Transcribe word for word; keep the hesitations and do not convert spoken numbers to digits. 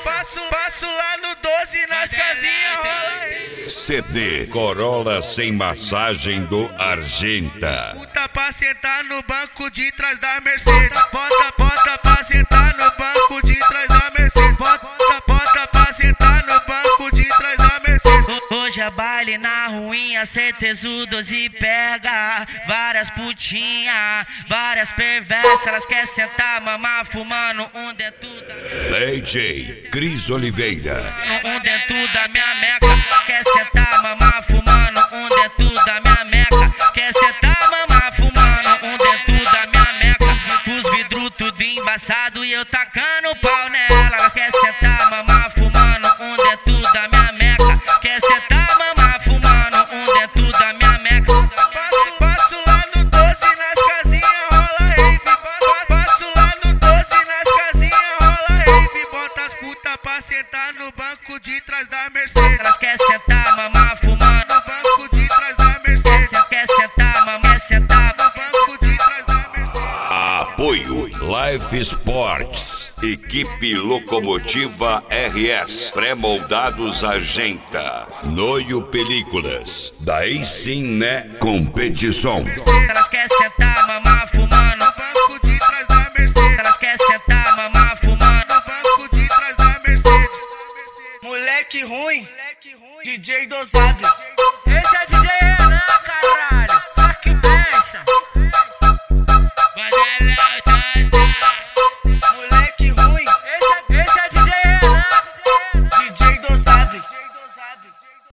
Passo, passo lá no doze nas casinhas, rola aí. C D Corolla sem massagem do Argenta. Puta pra sentar no banco de trás da Mercedes. Bota, bota pra sentar no banco de trás da Mercedes. Bota, bota pra sentar no banco de trás da Mercedes. Hoje é baile na ruinha, certezudos e pega várias putinha, várias perversas. Elas querem sentar, mamar, fumando um dentro da D J Cris Oliveira. Um dentro da minha meca. Quer sentar, mamar, fumando um dentro da minha meca. Quer sentar, mamar, fumando um dentro da minha meca. Os vidros tudo embaçado e eu tacando pau nela. Elas quer sentar, mamar, fumando um dentro da minha meca. Quer sentar, mamar, fumando um dentro da minha meca. Passo, passo lá no doze nas casinhas, rola rave. Passo, passo lá no doze nas casinhas, rola rave. Bota as putas pra sentar no banco de trás da Mercedes. Elas quer sentar, mamar, fumando No banco de trás da Mercedes. Quer, quer sentar, mamar, quer sentar. No banco de trás da Mercedes. Apoio Life Sports. Equipe Locomotiva R S. Pré-moldados Argenta. Noio Películas. Daí sim, né? Competição. Elas quer